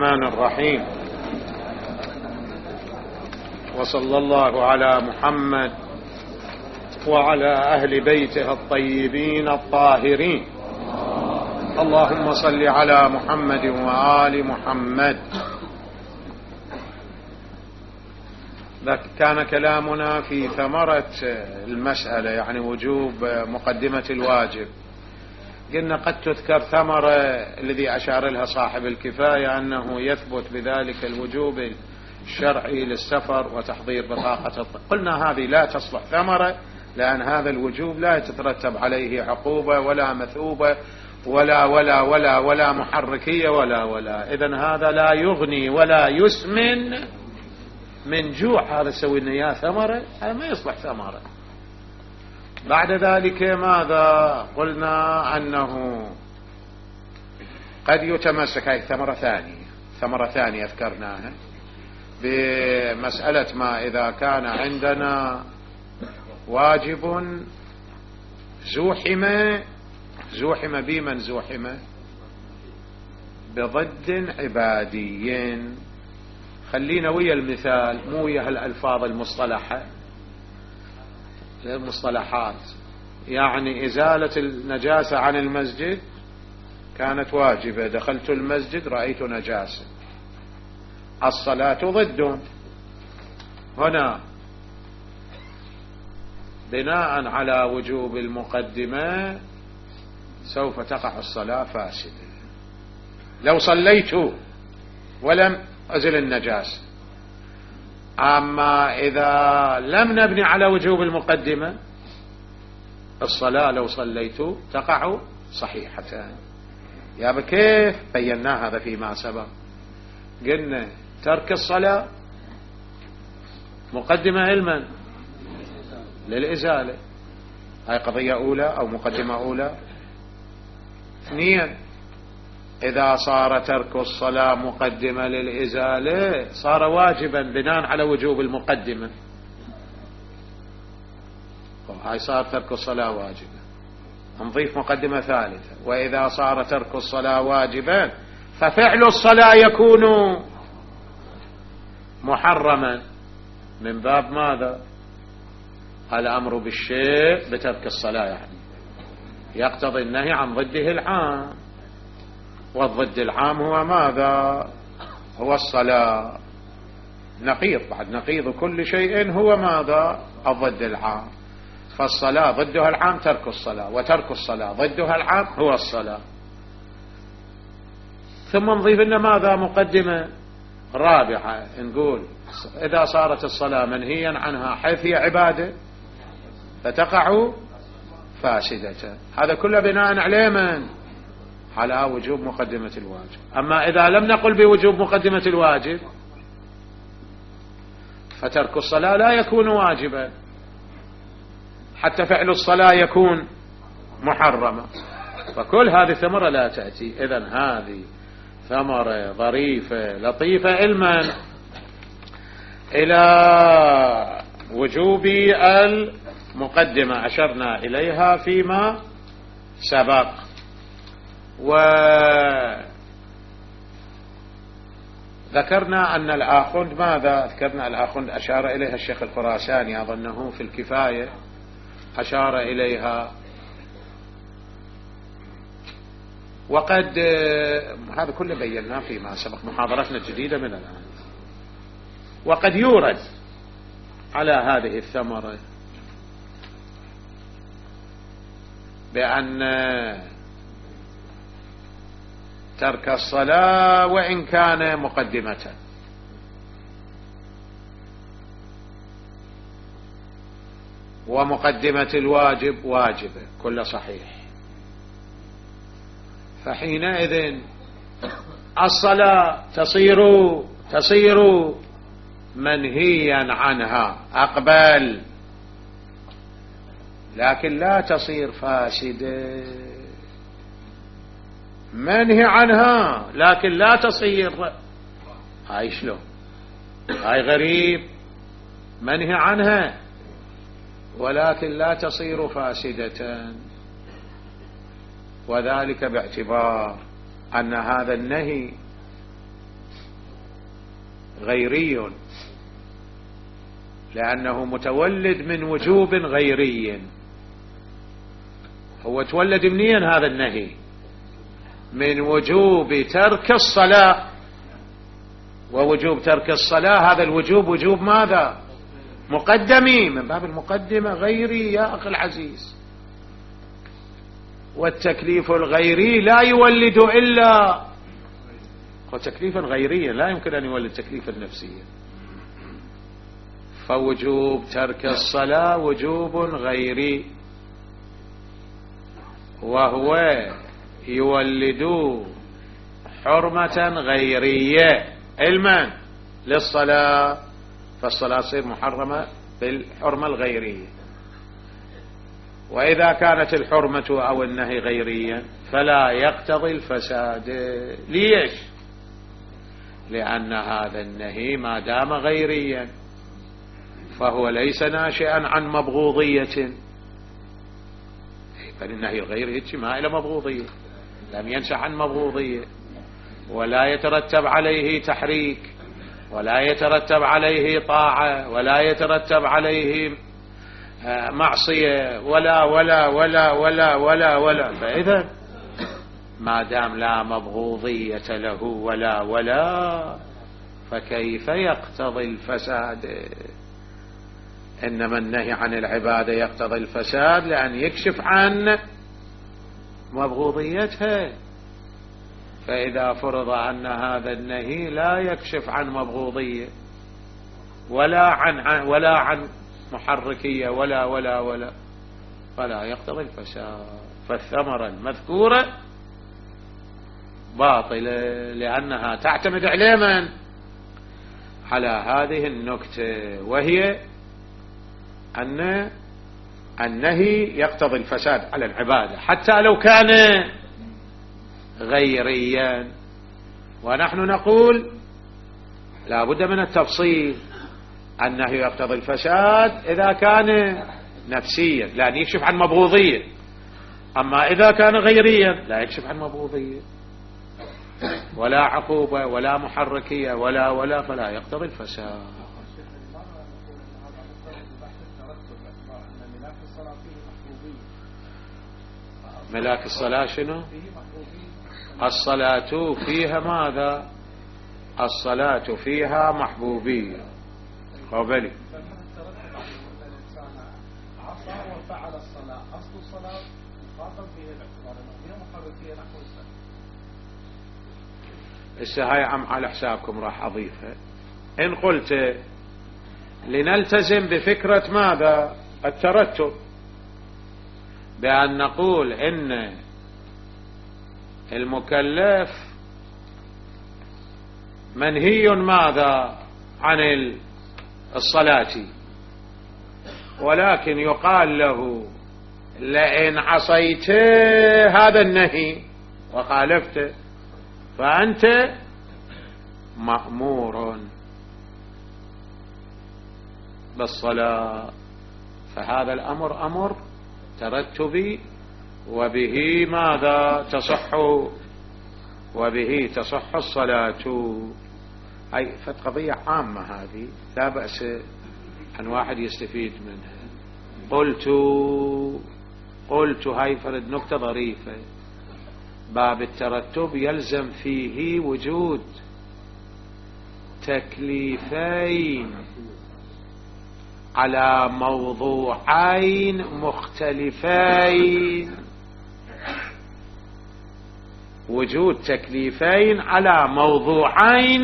الرحمن الرحيم، وصلى الله على محمد وعلى أهل بيته الطيبين الطاهرين. اللهم صل على محمد وآل محمد. كان كلامنا في ثمرة المسألة، يعني وجوب مقدمة الواجب. قلنا قد تذكر ثمرة الذي أشار لها صاحب الكفاية أنه يثبت بذلك الوجوب الشرعي للسفر وتحضير بطاقة قلنا هذه لا تصلح ثمرة، لأن هذا الوجوب لا يترتب عليه عقوبة ولا مثوبة ولا محركية ولا إذن هذا لا يغني ولا يسمن من جوع. هذا سوي لنا إياه ثمرة، هذا ما يصلح ثمرة. بعد ذلك ماذا قلنا؟ أنه قد يتمسك، هذه ثمرة ثانية ذكرناها بمسألة ما إذا كان عندنا واجب زوحم بمن زوحم بضد عبادي. خلينا ويا المثال مو ويا الألفاظ المصطلحات. يعني إزالة النجاسة عن المسجد كانت واجبة، دخلت المسجد رأيت نجاسة، الصلاة ضد. هنا بناء على وجوب المقدمة سوف تقع الصلاة فاسدة لو صليت ولم أزل النجاسة. أما إذا لم نبني على وجوب المقدمة، الصلاة لو صليت تقع صحيحة. يا بكيف بينا هذا فيما سبق. قلنا ترك الصلاة مقدمة علما للإزالة، هاي قضية أولى أو مقدمة أولى. اثنين، إذا صار ترك الصلاة مقدمة للإزالة صار واجبا بناء على وجوب المقدمة، هاي صار ترك الصلاة واجبا. نضيف مقدمة ثالثة، وإذا صار ترك الصلاة واجبا ففعل الصلاة يكون محرما من باب ماذا؟ الأمر بالشيء بترك الصلاة، يعني يقتضي النهي عن ضده العام، والضد العام هو ماذا؟ هو الصلاة. نقيض، بعد نقيض كل شيء هو ماذا؟ الضد العام. فالصلاة ضدها العام ترك الصلاة، وترك الصلاة ضدها العام هو الصلاة. ثم نضيف لنا ماذا؟ مقدمة رابعة، نقول إذا صارت الصلاة منهيا عنها حيث هي عبادة فتقع فاسدة. هذا كله بناء عليه من؟ على وجوب مقدمة الواجب. أما إذا لم نقل بوجوب مقدمة الواجب فترك الصلاة لا يكون واجبا، حتى فعل الصلاة يكون محرما. فكل هذه ثمرة لا تأتي. إذن هذه ثمرة ظريفة لطيفة علما إلى وجوب المقدمة، أشرنا إليها فيما سبق. وذكرنا أن الآخوند ماذا؟ ذكرنا الآخوند أشار إليها الشيخ الخراساني أظنه في الكفاية، أشار إليها. وقد هذا كله بيناه فيما سبق محاضرتنا الجديدة من الآن. وقد يورد على هذه الثمرة بأن ترك الصلاة وإن كان مقدمة ومقدمة الواجب واجبة كل صحيح، فحينئذ الصلاة تصير منهيا عنها أقبل، لكن لا تصير فاسدة. منهي عنها لكن لا تصير، هاي شلون؟ هاي غريب. منهي عنها ولكن لا تصير فاسدة، وذلك باعتبار أن هذا النهي غيري، لأنه متولد من وجوب غيري. هو تولد منين هذا النهي؟ من وجوب ترك الصلاة، ووجوب ترك الصلاة هذا الوجوب وجوب ماذا؟ مقدمي، من باب المقدمة غيري يا أخي العزيز. والتكليف الغيري لا يولد إلا وتكليفا غيريا، لا يمكن أن يولد تكليفا نفسيا. فوجوب ترك الصلاة وجوب غيري، وهو يولد حرمة غيرية علما للصلاة، فالصلاة تصير محرمة بالحرمة الغيرية. وإذا كانت الحرمة أو النهي غيريا فلا يقتضي الفساد. ليش؟ لأن هذا النهي ما دام غيريا فهو ليس ناشئا عن مبغوضية، بل النهي الغيري ما إلى مبغوضية، لم ينشأ عن مبغوضية، ولا يترتب عليه تحريك، ولا يترتب عليه طاعة، ولا يترتب عليه معصية، ولا ولا ولا ولا ولا ولا. فإذا ما دام لا مبغوضية له ولا ولا فكيف يقتضي الفساد؟ إنما النهي عن العبادة يقتضي الفساد لأن يكشف عن مبغوضيتها. فإذا فرض أن هذا النهي لا يكشف عن مبغوضية ولا عن محركية ولا ولا ولا فلا يقتضي الفساد. فالثمرة المذكورة باطلة لأنها تعتمد علما على هذه النكتة، وهي أن النهي يقتضي الفساد على العبادة حتى لو كان غيريا. ونحن نقول لا بد من التفصيل، النهي يقتضي الفساد إذا كان نفسيا لأن يكشف عن مبغوضية، أما إذا كان غيريا لا يكشف عن مبغوضية ولا عقوبة ولا محركية ولا فلا يقتضي الفساد. ملاك الصلاة شنو؟ الصلاة فيها ماذا؟ الصلاة فيها محبوبية. قبلي عصى وفعل الصلاة، أصل الصلاة مخاطب فيها باعتبار أنها محركية نحو السنة. هاي عم على حسابكم راح أضيفها. إن قلت لنلتزم بفكرة ماذا؟ الترتب، بأن نقول إن المكلف منهي ماذا؟ عن الصلاة، ولكن يقال له لئن عصيت هذا النهي وخالفت فأنت مأمور بالصلاة. فهذا الأمر أمر ترتبي، وبه ماذا؟ تصح الصلاة. هاي قضية عامة، هذه لا بأس أن واحد يستفيد منها. قلت هاي فرد نكتة ظريفة. باب الترتب يلزم فيه وجود تكليفين على موضوعين مختلفين، وجود تكليفين على موضوعين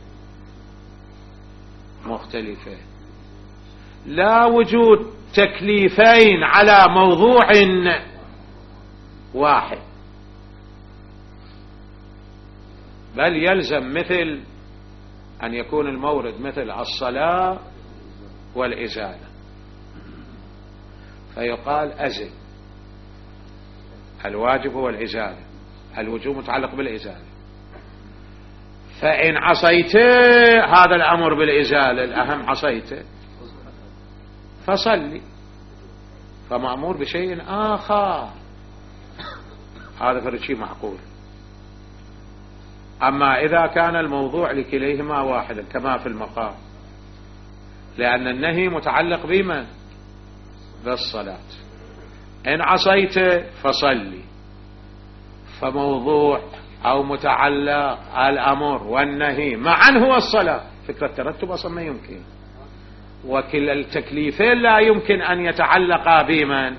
مختلفين، لا وجود تكليفين على موضوع واحد. بل يلزم مثل أن يكون المورد مثل الصلاة والإزالة، فيقال أزل، الواجب هو الإزالة، الوجوب متعلق بالإزالة. فإن عصيت هذا الأمر بالإزالة، الأهم عصيت فصلي، فمأمور بشيء آخر. هذا فرد شيء معقول. أما إذا كان الموضوع لكليهما واحدا كما في المقام، لأن النهي متعلق بما بالصلاة، إن عصيت فصلي، فموضوع أو متعلق الأمر والنهي معا هو الصلاة. فكرة الترتب أصلا ما يمكن، وكلا التكليفين لا يمكن أن يتعلقا بمن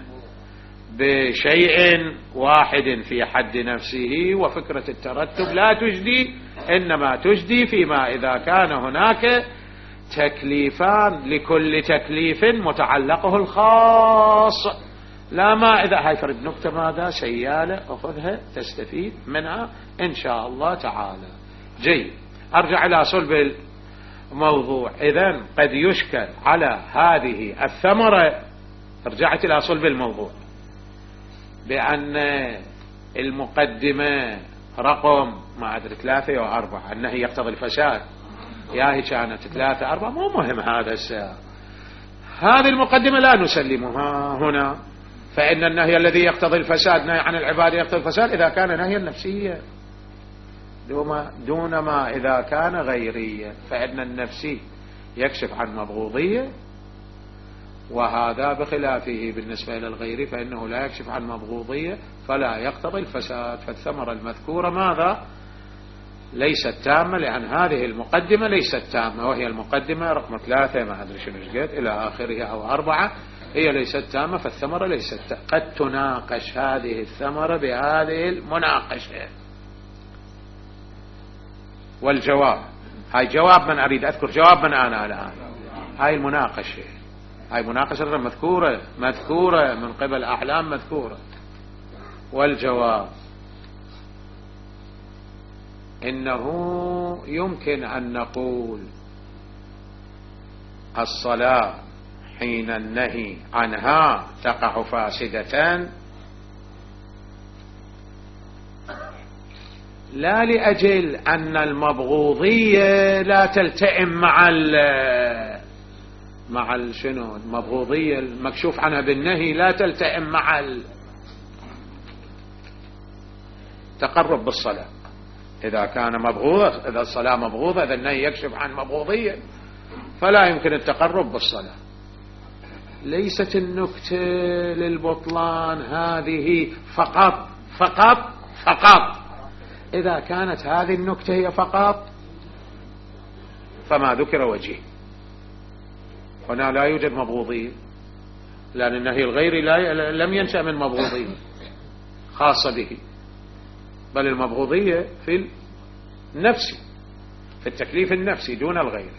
بشيء واحد في حد نفسه، وفكرة الترتب لا تجدي، إنما تجدي فيما إذا كان هناك تكليفان لكل تكليف متعلقه الخاص، لا ما إذا هاي فرد نكتة ماذا سيالة أخذها تستفيد منها إن شاء الله تعالى. جيد، أرجع إلى صلب الموضوع. إذن قد يشكل على هذه الثمرة، رجعت إلى صلب الموضوع، بأن المقدمة رقم ما أدري 3 أو 4 أنه يقتضي الفساد، يا هي كانت 3 4 مو مهم هذا الساعة. هذه المقدمة لا نسلمها هنا، فإن النهي الذي يقتضي الفساد نهي عن العبادة يقتضي الفساد إذا كان نهيا نفسيا دون ما إذا كان غيريا، فإن النفسي يكشف عن مبغوضية، وهذا بخلافه بالنسبة إلى الغيري فإنه لا يكشف عن مبغوضية فلا يقتضي الفساد. فالثمرة المذكورة ماذا ليست تامة، لأن هذه المقدمة ليست تامة، وهي المقدمة رقم 3 ما أدري شنو قد إلى آخره أو 4 هي ليست تامة، فالثمرة ليست تامة. قد تناقش هذه الثمرة بهذه المناقشة. والجواب، هاي جواب من أريد أذكر جواب من أنا الآن، هاي المناقشة، هاي مناقشة مذكورة من قبل أعلام مذكورة. والجواب إنه يمكن أن نقول الصلاة حين النهي عنها تقع فاسدة، لا لأجل أن المبغوضية لا تلتئم مع شنو المبغوضية المكشوف عنها بالنهي لا تلتئم مع التقرب بالصلاة. إذا كان مبغوضة، إذا الصلاة مبغوضة، إذا النهي يكشف عن مبغوضية فلا يمكن التقرب بالصلاة. ليست النكتة للبطلان هذه فقط فقط فقط. إذا كانت هذه النكتة هي فقط فما ذكر وجه، هنا لا يوجد مبغوضية، لأن النهي الغيري لم ينشأ من مبغوضية خاصة به، بل المبغوضية في النفس، في التكليف النفسي دون الغير.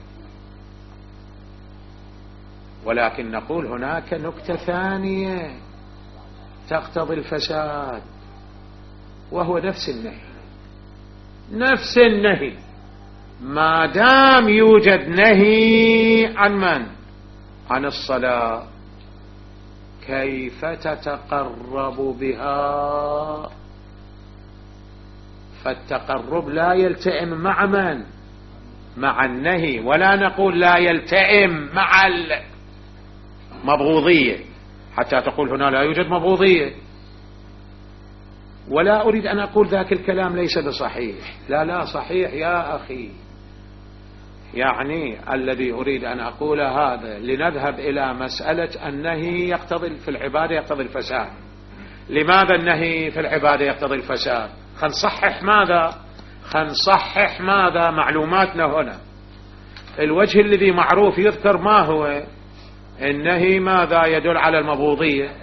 ولكن نقول هناك نكتة ثانية تقتضي الفساد، وهو نفس النهي. نفس النهي ما دام يوجد نهي عن من؟ عن الصلاة، كيف تتقرب بها؟ فالتقرب لا يلتئم مع من؟ مع النهي، ولا نقول لا يلتئم مع المبغوضية حتى تقول هنا لا يوجد مبغوضية. ولا أريد أن أقول ذاك الكلام ليس بصحيح، لا صحيح يا أخي. يعني الذي أريد أن أقول هذا لنذهب إلى مسألة النهي يقتضي في العبادة يقتضي الفساد. لماذا النهي في العبادة يقتضي الفساد؟ خنصحح ماذا معلوماتنا هنا. الوجه الذي معروف يذكر ما هو النهي ماذا يدل على المبغوضية،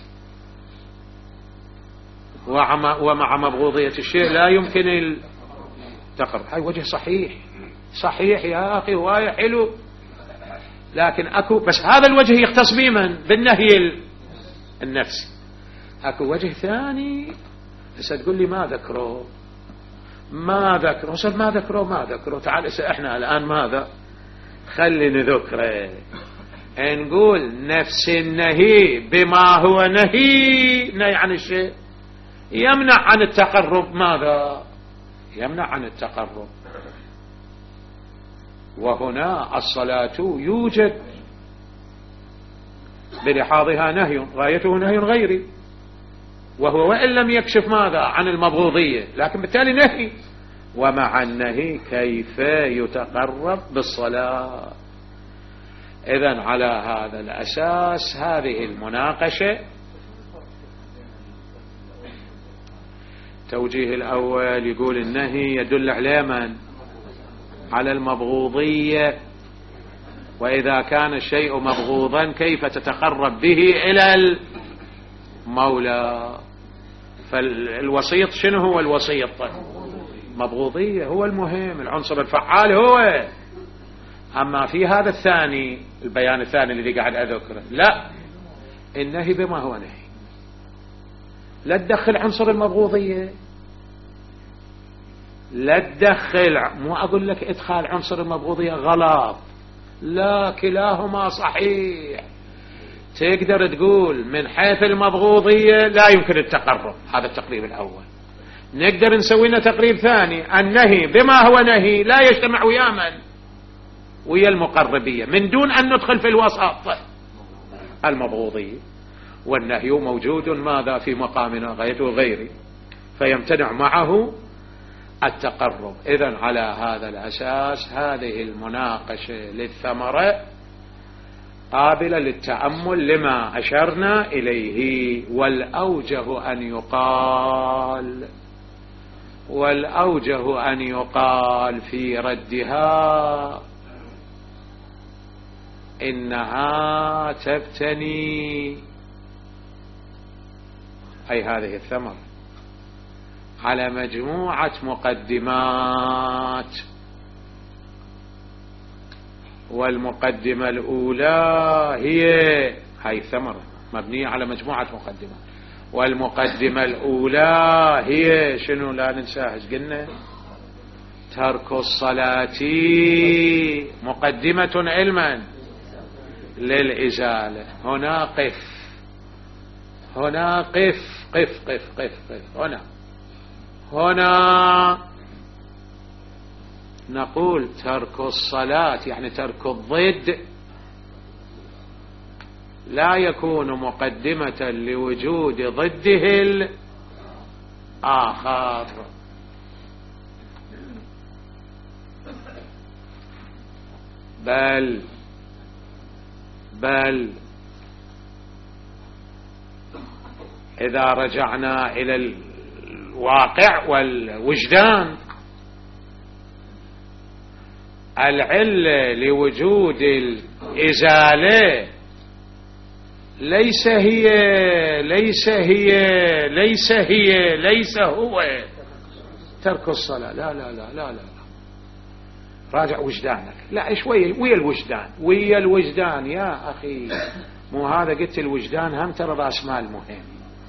ومع مبغوضية الشيء لا يمكن التقرب. هاي وجه صحيح يا أخي، هواية حلو، لكن أكو بس هذا الوجه يختص بمن؟ بالنهي النفسي. أكو وجه ثاني تقول لي ما ذكروا ما ذكروا تعال احنا الآن ماذا خلي نذكره. نقول نفس النهي بما هو نهي عن الشيء يمنع عن التقرب. ماذا يمنع عن التقرب؟ وهنا الصلاة يوجد بلحاظها نهي، غايته نهي غيري، وهو وإن لم يكشف ماذا عن المبغوضية، لكن بالتالي نهي. ومع النهي كيف يتقرب بالصلاة. إذن على هذا الأساس هذه المناقشة. توجيه الأول يقول النهي يدل على من؟ على المبغوضية، وإذا كان الشيء مبغوضا كيف تتقرب به إلى المولى؟ فالوسيط شنو هو الوسيط؟ مبغوضية هو المهم، العنصر الفعال هو. أما في هذا الثاني البيان الثاني الذي قاعد أذكره لا، النهي بما هو نهي، لا تدخل عنصر المبغوضية، لا تدخل، مو أقول لك إدخال عنصر المبغوضية غلط، لا، كلاهما صحيح. تقدر تقول من حيث المبغوضية لا يمكن التقرب، هذا التقريب الأول. نقدر نسوي لنا تقريب ثاني، النهي بما هو نهي لا يجتمع ويا من؟ ويا المقربية، من دون أن ندخل في الوسط المبغوضية. والنهي موجود ماذا في مقامنا غايته غيري، فيمتنع معه التقرب. إذن على هذا الأساس هذه المناقشة للثمرة قابلة للتأمل لما أشرنا إليه. والأوجه أن يقال في ردها إنها تبتني، أي هذه الثمرة، على مجموعة مقدمات، والمقدمة الأولى هي الثمرة مبنية على مجموعة مقدمات، والمقدمة الأولى هي شنو؟ لا ننساها، ايش قلنا؟ ترك الصلاة مقدمة علما للإزالة. هنا قف هنا نقول ترك الصلاة يعني ترك الضد لا يكون مقدمة لوجود ضده الآخر، بل إذا رجعنا إلى الواقع والوجدان، العلة لوجود الإزالة ليس هو ترك الصلاة. لا راجع وجدانك، لا شوية ويا الوجدان يا أخي، مو هذا قلت الوجدان هم ترى رأس مال مهم.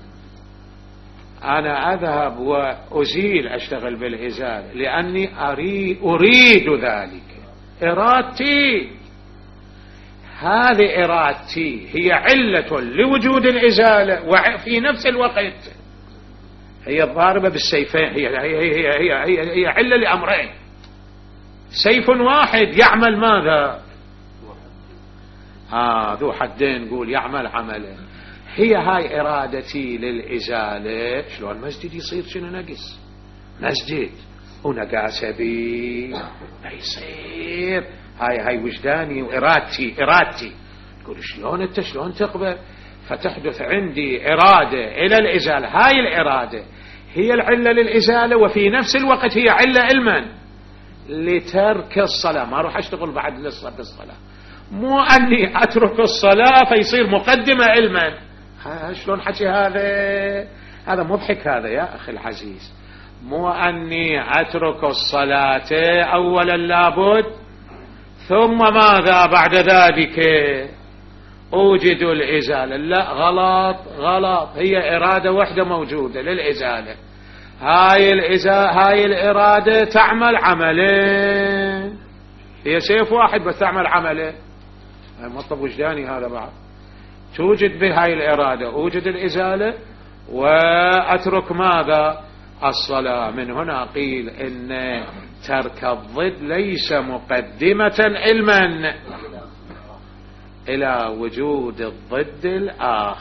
أنا أذهب وأزيل، أشتغل بالإزالة لأني أريد ذلك، إرادتي، هذه إرادتي هي علة لوجود الإزالة، وفي نفس الوقت هي الضاربة بالسيفين، هي علة لأمرين، سيف واحد يعمل ماذا؟ ذو حدين، نقول يعمل عمله. هي هاي إرادتي للإزالة. شلون مسجد يصير شنو نقص؟ مسجد ونقاسة بي ما يصير. هاي وجداني وإرادتي. تقول شلون أنت شلون تقبل؟ فتحدث عندي إرادة إلى الإزالة، هاي الإرادة هي العلة للإزالة، وفي نفس الوقت هي علة علما لترك الصلاة. ما أروح أشتغل بعد للصلاة، مو أني أترك الصلاة فيصير مقدمة علما. شلون حكي هذا مضحك هذا يا أخي العزيز. مو أني أترك الصلاة أولا لابد، ثم ماذا بعد ذلك أوجد الإزالة. لا، غلط. هي إرادة واحدة موجودة للإزالة. هاي الإرادة تعمل عملين، هي سيف واحد بس تعمل عمله. مطلب وجداني هذا بعد. توجد بهاي الإرادة أوجد الإزالة وأترك ماذا؟ الصلاة. من هنا قيل إن ترك الضد ليس مقدمة علما إلى وجود الضد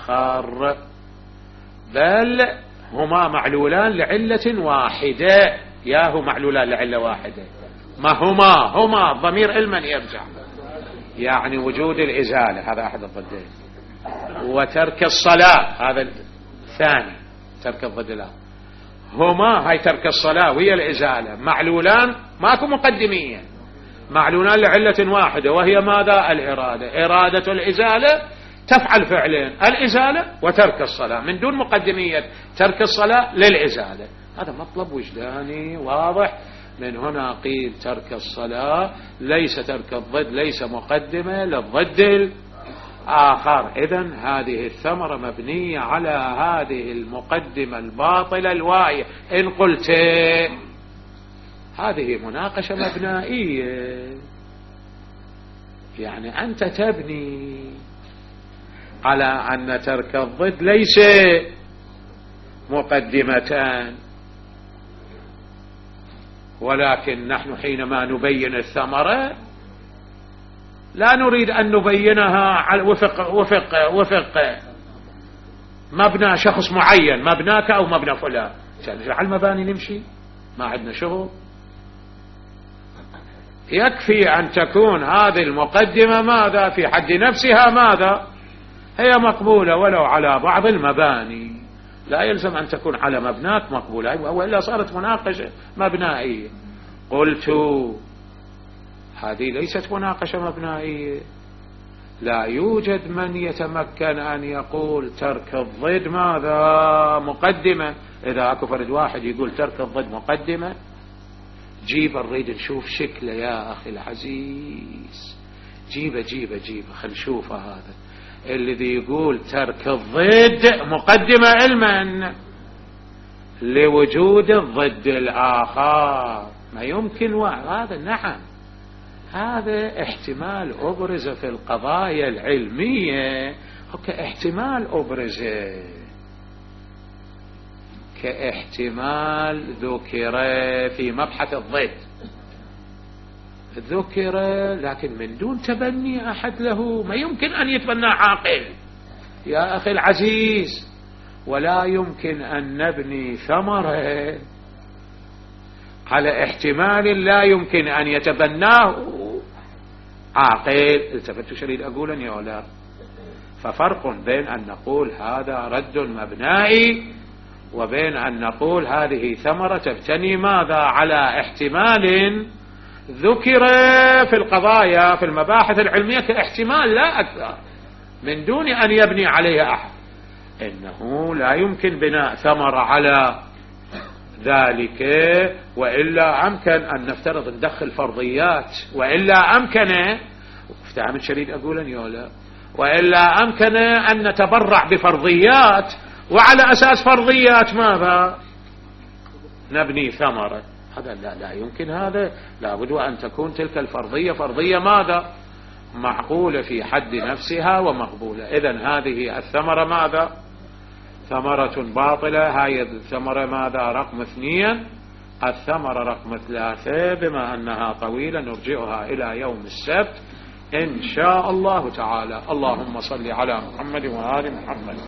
الآخر، بل هما معلولان لعلة واحدة. ياهو معلولان لعلة واحدة، ما هما الضمير المن يرجع، يعني وجود الإزالة هذا أحد الضدين، وترك الصلاة هذا الثاني، ترك الضد الآخر. هما هاي ترك الصلاة وهي الإزالة معلولان ماكو مقدمية، معلولان لعلة واحدة وهي ماذا؟ الإرادة. إرادة الإزالة تفعل فعلين، الإزالة وترك الصلاة، من دون مقدمية ترك الصلاة للإزالة. هذا مطلب وجداني واضح. من هنا قيل ترك الصلاة ليس ترك الضد، ليس مقدمة للضد الآخر. إذن هذه الثمرة مبنية على هذه المقدمة الباطلة الواهية. إن قلت هذه مناقشة مبنائية، يعني أنت تبني على أن ترك الضد ليس مقدمتان، ولكن نحن حينما نبين الثمرة لا نريد أن نبينها على وفق مبنى شخص معين، مبناك أو مبنى فلان. على المباني نمشي، ما عندنا شغل. يكفي أن تكون هذه المقدمة ماذا في حد نفسها ماذا هي مقبولة ولو على بعض المباني، لا يلزم أن تكون على مبناك مقبولة، وإلا صارت مناقشة مبنائية. قلت هذه ليست مناقشة مبنائية. لا يوجد من يتمكن أن يقول ترك الضد ماذا مقدمة. إذا أكو فرد واحد يقول ترك الضد مقدمة، جيب نريد نشوف شكله يا أخي العزيز، جيبه خل نشوفه. هذا الذي يقول ترك الضد مقدمة علما لوجود الضد الآخر ما يمكن هذا نعم، هذا احتمال أبرز في القضايا العلمية، كاحتمال أبرز، كاحتمال ذكر في مبحث الضد، ذكر لكن من دون تبني أحد له. ما يمكن أن يتبنى عاقل يا أخي العزيز، ولا يمكن أن نبني ثمرة على احتمال لا يمكن أن يتبناه عاقل. التفتوا شريد أقولا يا ولا؟ ففرق بين أن نقول هذا رد مبنائي وبين أن نقول هذه ثمرة تبتني ماذا على احتمال ذكر في القضايا في المباحث العلمية كاحتمال لا أكثر، من دون أن يبني عليه أحد. إنه لا يمكن بناء ثمرة على ذلك، وإلا أمكن أن نفترض ندخل فرضيات، وإلا أمكن افتعمل شريد أقولا يولا، وإلا أمكن أن نتبرع بفرضيات، وعلى أساس فرضيات ماذا نبني ثمرة. هذا لا يمكن. هذا لابد أن تكون تلك الفرضية فرضية ماذا معقولة في حد نفسها ومقبولة. إذن هذه الثمرة ماذا ثمرة باطلة. هاي الثمرة ماذا رقم 2. الثمرة رقم 3 بما أنها طويلة نرجعها إلى يوم السبت إن شاء الله تعالى. اللهم صل على محمد وآل محمد.